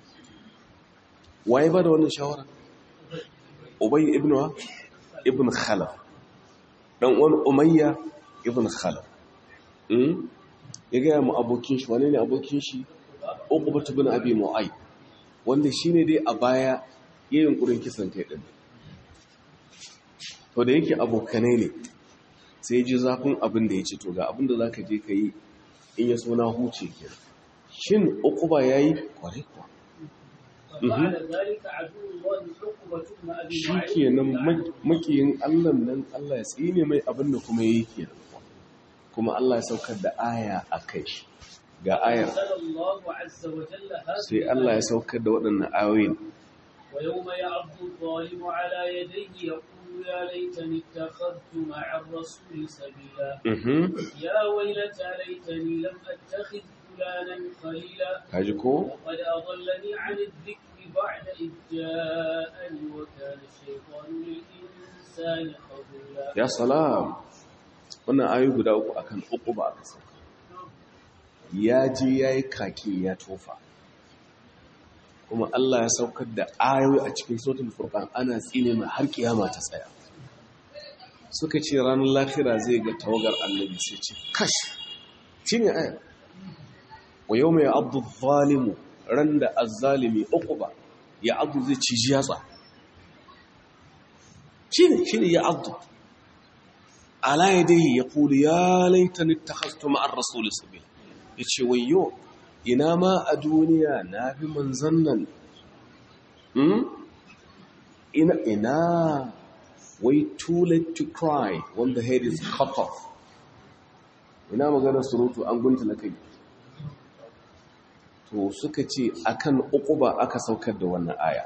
waye ba da wannan shawara ubay ibn wa ibn khalaf dan uwan umayya ibn khalaf mm ya ga mu abokin shi wane ne abokin shi uqbah ibn abi mu'ayth wanda shine dai a baya yayin kurin kisan kai din to da yake abokanai ne sai ji zafin abin da yace to ga abin da zaka je kai in ya so na huce kenan shin uquba yayi kware kuwa وبعد ذلك عدو الله عقبة بن أبي shi معيط kenan makiyin Allah nan Allah ya tsine mai abin da kuma yayi kenan kuma Allah ya saukar da aya akai shi ga ayar أنزل الله عز وجل sai هذه Allah ya saukar da waɗannan ayoyin ويوم يعض الظالم على يديه يقول يا ليتني اتخذت مع الرسول سبيلا mhm يا ويلتى ليتني لم أتخذ فلانا خليلا kaji ko وقد أضلني عن الذكر بعد إذ جاءني وكان الشيطان للإنسان خذولا ya salam wannan ayoyi guda uku akan uquba aka sauka ya je yayi kaki ya tofa kuma Allah ya saukar da ayoyi a cikin suratul furqan ana tsine mai har kiyama ta tsaya suka ce ranar lahira zai ga tawagar annabi sai ce kash shine aya wa yawma ya'addu adh-dhalimu randa az-zalimi uquba ya'addu zai ci jiyatsa shine shine ya'addu ala yadayhi yaqulu ya laitani ittakhadhtu ma'a ar-rasul sabila yace wayyo ina ma a duniya na bi manzan nan hmm? ina ina way too late to cry when the head is cut off ina magana surutu an guntula kai to suka ce akan uquba aka saukar da wannan aya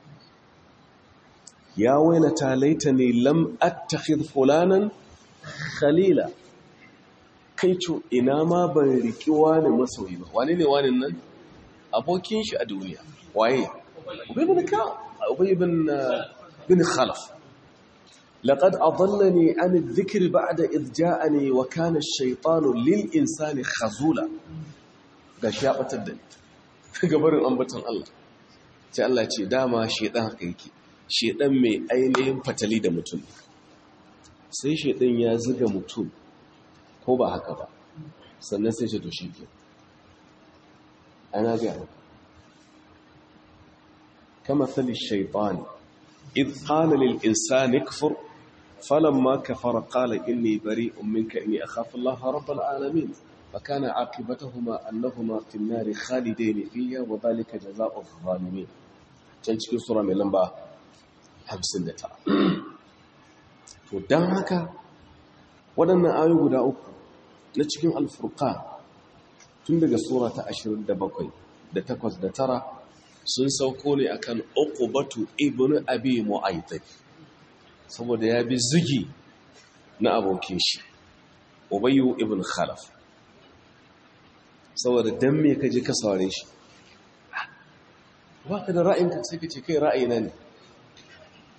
ya wailata laitani lam attakhidh fulanan khalila kai co ina ma ban riki wani masoyi ba wani ne wani nan abokin shi a duniya waye ubay bin ka ubay bin bin khalaf laqad adallani an adh-dhikr ba'da idh ja'ani wa kana ash-shaytanu lil insani khazula gashi ya batar da ni gabarin ambaton Allah sai Allah ce dama shedan haka yake shedan mai ainihin fatali da mutum sai shedan ya zuga mutum ko ba haka ba sannan sai ce to shi ke ana gaya kama tsali shaitani idh qala lil insani kfur falamma kafara qala inni bari'un minka inni akhafu Allah rabbal alamin fakana aqibatuhuma annahuma fi an-nar khalidayn fiha wa dhalika jazaa'u adh-dhalimin can cikin sura mai lamba hamsin da tara to dan haka waɗannan ayoyi guda uku na cikin alfurqan tun daga sura ta ashirin da bakwai da takwas da tara sun sauko ne akan uqbatu ibn abi mu'ayth saboda ya bi zugi na abokin shi ubayyu ibn khalaf saboda dan me kaje ka saurare shi ba ka da ra'ayinka sai ka ce kai ra'ayina ne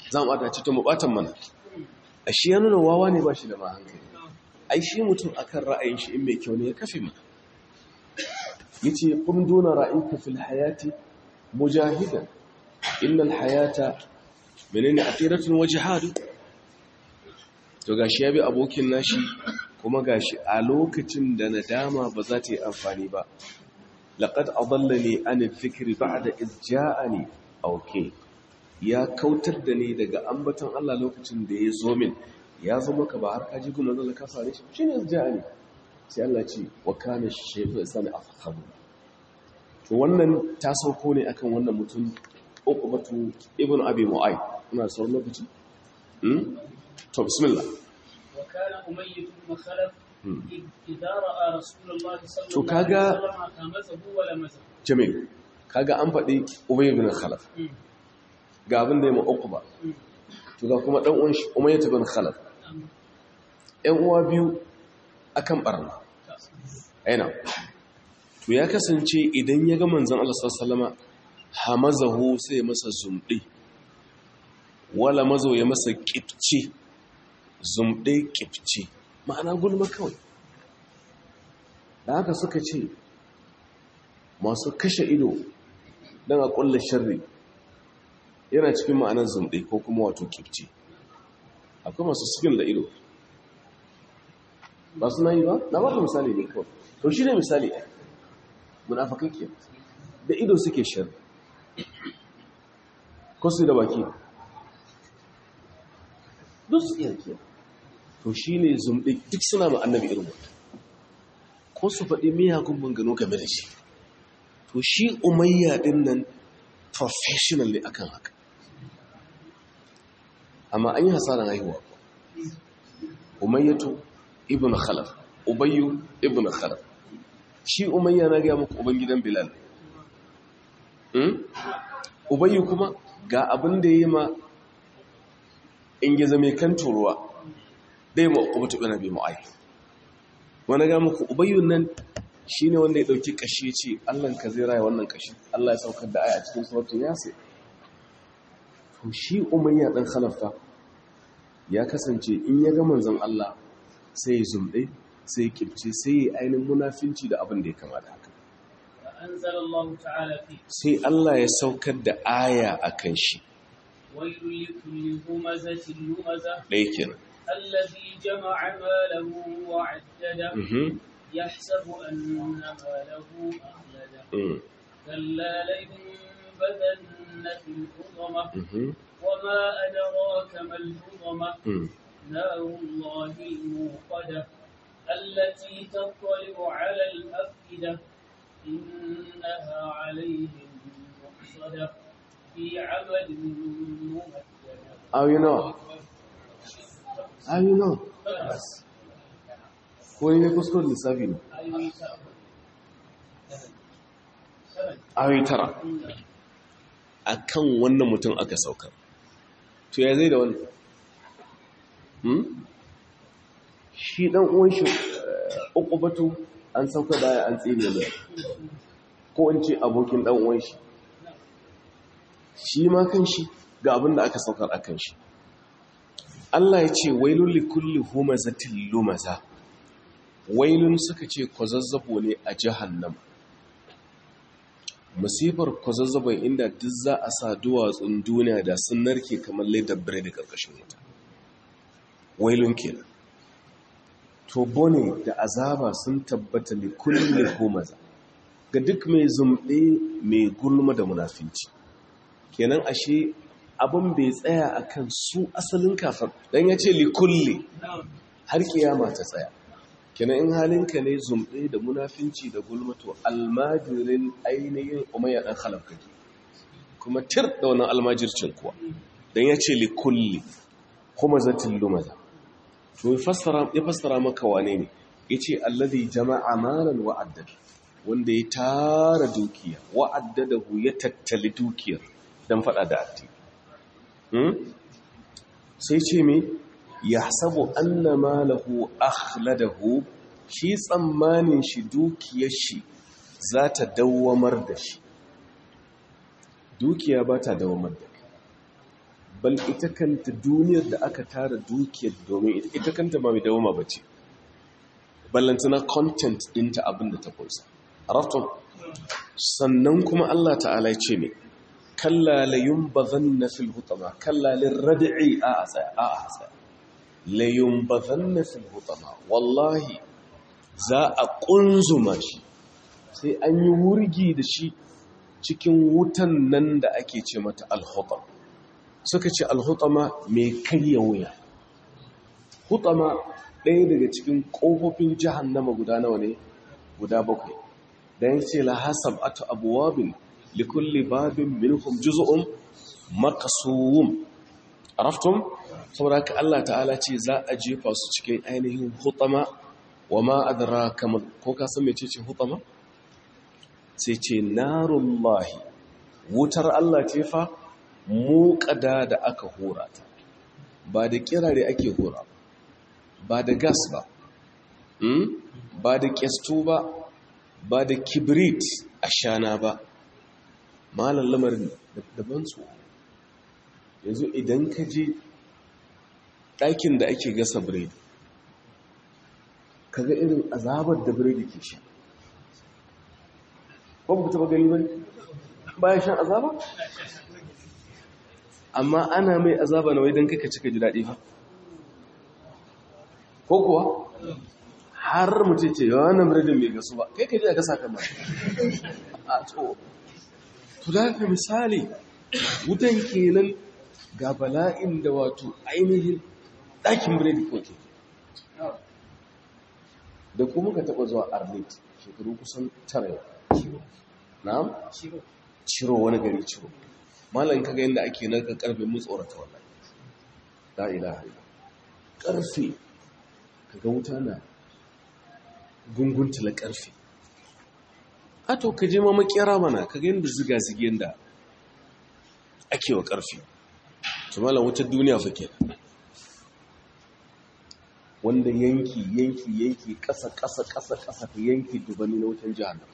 za mu ɓata ta mu ɓatan mana a shi ya nuna wawa ne ba shi da ma hankali ai shi mutum akan ra'ayin shi in mai kyau ne ya kafe mana yace qum duna ra'ayka fil hayati mujahidan innal hayata menene atiratun wa jihad to gashi ya bi abokin nashi kuma gashi a lokacin da nadama ba za ta yi amfani ba laqad adallani an dhikri ba'da iz ja'ani okay ya kautar da ni daga ambaton Allah lokacin da ya zo min ya zo maka ba har ka ji kuma zan ka sare shi shine iz ja'ani sai Allah ce wa kana shayfu sani afkhabu to wannan ta sauko ne akan wannan mutum Uqbatu ibn Abi Mu'ayth ina sauran lokaci hmm to bismillah wa kana Umayyah ibn Khalaf idza ra'a Rasulullah to sallallahu kaga alaihi wasallam kamazahu wala mazahu jamil kaga an faɗi Ubayy ibn Khalaf ga abin da ya ma Uqba to ga kuma dan uwan shi Umayyah ibn Khalaf ɗan uwa biyu akan barna aina to ya kasance idan ya ga manzon Allah sallallahu alaihi wasallama hamazahu sai masa zumɗe wala mazo ya masa kifce zumɗe kifce ma'ana gulma kawai da haka suka ce masu kashe ido don a ƙulla sharri yana cikin ma'anar zumɗe ko kuma wato kifce akwai masu sikin da ido ba suna yi ba? na ba misali ne kawai to shi ne misali ɗaya munafakai ke da ido suke sharri ko su da baki duk su iya ke to shi ne zumɗe duk suna ma annabi irin wata ko su faɗi miyagun bangano game da shi to shi umayya ɗin nan professional ne akan haka amma an yi hasaran haihuwa umayyatu ibn khalaf ubayyu ibn khalaf shi umayya na gaya muku ubangidan bilal ubayyu kuma ga abin da ya yi ma in gizo mai kan turuwa dai ma uqbatu ibn abi mu'ayth wani ga muku ubayyun nan shine wanda ya dauki kashi ce Allah ka zai raya wannan kashi Allah ya saukar da aya cikin suratul yasin to shi umayya dan khalafa ya kasance in ya ga manzon Allah sai ya zumde sai ya kibce sai ya ainin munafinci da abin da ya kama da haka anzalallahu ta'ala fi sai Allah ya saukar da aya akan shi waylul likulli humazatin lumaza dai kenan alladhi jama'a malahu wa 'addada mhm يحسب أن ماله أخلده mm كلا لينبذن في الحطمة mhm وما أدراك ما الحطمة mm نار الله الموقدة التي تطلع على الأفئدة إنها عليهم مؤصدة في عمد ممددة how you know how you know ko ne kuskure lissafi ne ayoyi tara a kan wannan mutum aka saukar to ya zai da wannan hmm? shi dan uwan shi uku batu an saukar da an tsire mai ko in ce abokin dan uwan shi shi ma kan shi ga abin da aka saukar a kan shi Allah ya ce wailul likulli humazatil lumaza wailun suka ce kwazazzabo ne a jahannama musifar kwazazzabon inda duk za a sa duwatsun duniya da sun narke kamar ledar biredi karkashin wuta wailun kenan to bone da azaba sun tabbata li kulli humaza ga duk mai zumbe mai gulma da munafinci kenan ashe abin bai tsaya akan su asalin kafir dan yace li kulli har kiyama ta tsaya kenan in halinka ne zumbe da munafinci da gulmato almajirin ainihin umayya dan khalaf kake kuma tir da wannan almajircin kuwa dan yace li kulli humazatil lumaza to ya fassara ya fassara maka wane ne yace alladhi jama'a malan wa addada wanda ya tara dukiya wa addadahu ya tattali dukiyar dan fada da addini hmm sai ce me yahsabu anna malahu akhladahu shi tsammanin shi dukiyar shi za ta dawamar da shi dukiya ba ta dawamar da kai bal ita kanta duniyar da aka tara dukiyar domin ita kanta ba mai dawoma ba ce ballantana content ɗinta abin da ta kunsa arafton sannan kuma Allah ta'ala ya ce ne kalla layun bazan na fil hutama kalla lirradi'i a a tsaya a a tsaya layun bazan na fil hutama wallahi za a ƙunzuma shi sai an yi wurgi da shi cikin wutan nan da ake ce mata alhutam suka ce alhutama mai karya wuya hutama ɗaya daga cikin ƙofofin jahannama guda nawa ne guda bakwai da ya ce lahasab atu abuwabin likulli babin minhum juz'un maqsum araftum saboda ka Allah ta'ala ce za a jefa su cikin ainihin hutama wa ma adraka ko ka san mecece hutama sai ce narullahi wutar Allah ce fa muƙada da aka hora ta ba da kirare ake hora ba da gas ba ba da kyastu ba ba da kibrit a shana ba malar lamarin daban su yanzu idan ka je ɗakin da ake gasa biredi kaga irin azabar da biredi ke sha ba ku taba gani ba bayan shan azaba amma ana mai azaba na wai don kai ka cika ji daɗi ba ko kuwa har mutum ce yawa nan biredin mai gasu ba kai ka ji a gasa kama a to to da haka misali wutan kenan ga bala'in da wato ainihin ɗakin biredi ko ke da kuma ka taɓa zuwa arlit shekaru kusan tara yau na'am ciro wani gari ciro malam kaga yanda ake narka karfe mu tsorata wallahi la ilaha illa karfe kaga wuta na gungunta la karfe a to ka je ma makera mana kaga yanda ziga zigen da ake wa karfe to malam wutar duniya fa kenan wanda yanki yanki yanki kasa kasa kasa kasa ka yanki dubani na wutan jahannam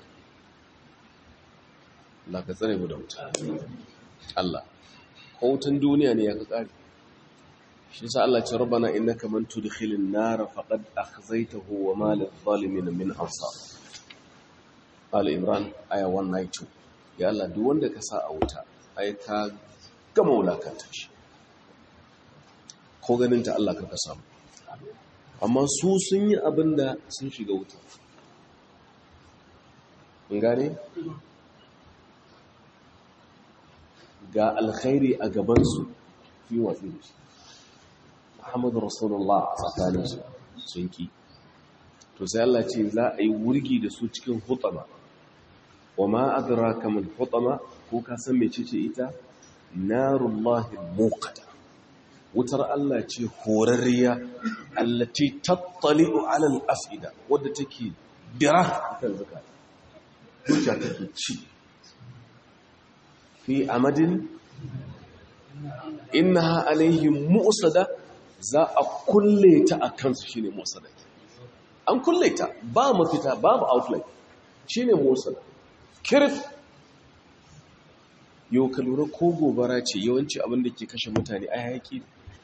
Allah ka tsare mu da wuta Allah ko wutan duniya ne ya ka tsare shi yasa Allah ce rabbana innaka man tudkhilin nar faqad akhzaytahu wa ma lidh-dhalimin min ansar Ali Imran aya one ninety-two ya Allah duk wanda ka sa a wuta ai ka gama wulakanta shi ko ganin ta Allah ka samu amma su sun yi abinda sun shiga wuta mun gane ga alkhairi a gabansu fi watsi da shi Muhammadu Rasulullah a tsakaninsu sun ki to sai Allah ce za a yi wurgi da su cikin hutama wa ma adraka min hutama ko ka san mecece ita narullahi muqada wutar Allah ce horarriya allati tattali'u ala al-afida wadda take dira kan zakata zuciya take ci fi amadin innaha alaihim mu'sada za a kulle ta a kansu shine mu'sada an kulle ta ba mafita babu outlet shine mu'sada kirif yau ka lura ko gobara ce yawanci abin da ke kashe mutane a hayaki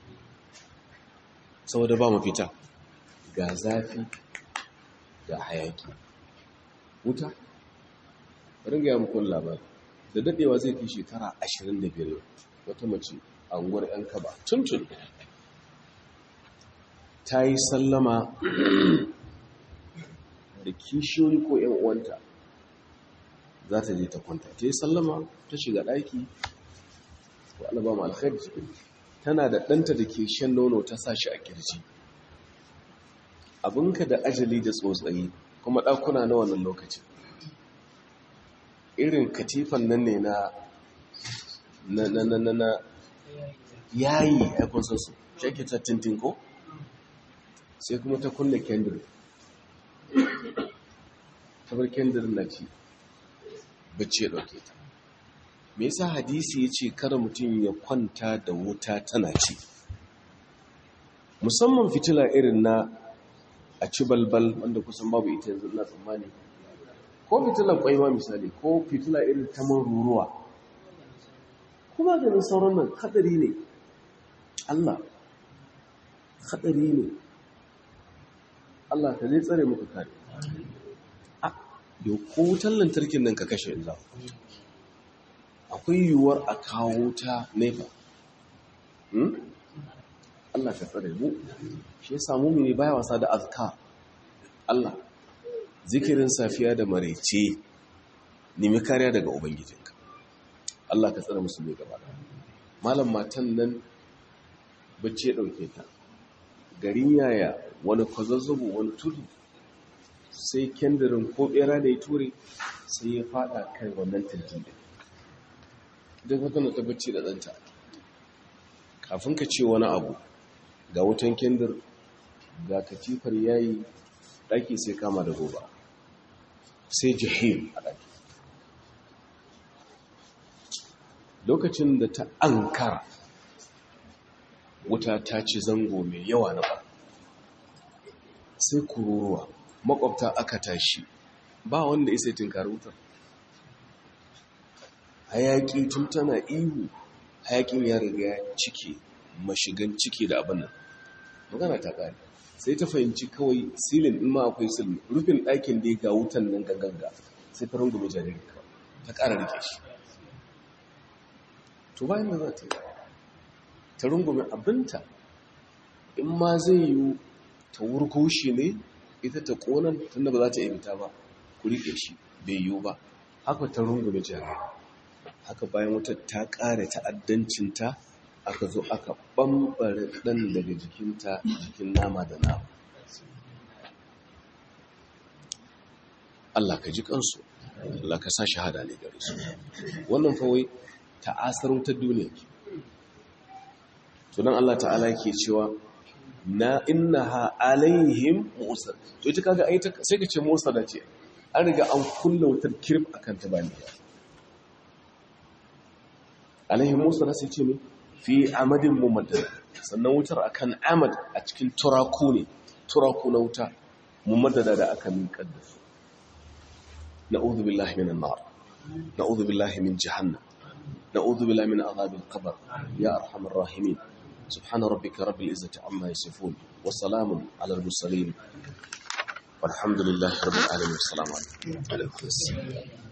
saboda ba mafita ga zafi ga hayaki wuta ringa ya mukun labari da dadewa zai fi shekara ashirin da biyar wata mace a unguwar yan kaba tuntun ta yi sallama da kishiyoyi ko yan uwanta za ta je ta kwanta ta yi sallama ta shiga ɗaki ko alabama alkhairi cikin tana da ɗanta da ke shan nono ta sa shi a kirji abinka da ajali da tsotsayi kuma ɗakuna na wannan lokacin irin katifan nan ne na na na na na yayi haifun sassu shake ta tintin ko sai kuma ta kunna kendir ta bar kendir na ci bacci ya ɗauke ta me yasa hadisi ya ce kar mutum ya kwanta da wuta tana ci musamman fitila irin na a ci balbal wanda kusan babu ita yanzu na tsammani ko fitilar kwaiwa misali ko fitila irin ta maruruwa kuma ganin sauran nan hadari ne Allah haɗari ne. Allah ka zai tsare muka kare. A yau ko wutar lantarkin nan ka kashe illa akwai yiwuwar a kawo ta nefa. Allah ka tsare mu. Shi ya samu mini baya wasa da azkar. Allah zikirin safiya da maraice nemi kariya daga ubangijinka. Allah ka tsare musulmi gaba. Malam matan nan bacci ya dauke ta. Garin yaya wani kwazazzubu wani tudu sai kendirin ko bera da ya ture sai ya fada kai wannan tantin. Duk wata ta bacci da danta. Kafin ka ce wani abu ga wutan kendir ga katifar yayi daki sai kama da goba sai jahim a daki. Lokacin da ta ankara wuta ta ci zango mai yawa na ba sai kururuwa makwabta aka tashi ba wanda isa tinkari wutar. Hayaki tun tana ihu hayakin ya riga ya cike mashigan ciki da abin nan magana ta ƙari sai ta fahimci kawai silin in ma akwai silin rufin ɗakin da ya ga wutan nan ganganga sai ta rungume jaririn kawai ta ƙara rike shi. To bayan da za ta yi ta rungume abinta in ma zai yi ta wurgo shi ne ita ta ƙonan tun da ba za ta yi fita ba ku rike shi bai yiwu ba haka ta rungume jaririn. Haka bayan wata ta ƙara ta'addancinta aka zo aka ɓambare ɗan daga jikinta jikin nama da nama. Allah ka ji kansu, Allah ka sa shahada ne gare su. Wannan fawai ta'asar wutar duniya ke. Tunan Allah ta'ala ke cewa na innaha alaihim musar. To ita kaga ai sai ka ce musar da ce an riga an kulla wutar kirf akan ta bani. Alaihi Musa na sai ce ne fi amadin mumaddada sannan wutar akan amad a cikin turaku ne turaku na wuta mumaddada da aka miƙar da su. Na'udhu billahi minan nar na'udhu billahi min jahannam na'udhu billahi min adhabil qabr ya arhamar rahimin. Subhana rabbika rabbil izzati amma yasifun wa salamun alal mursalin walhamdulillahi rabbil alamin. Assalamu alaikum.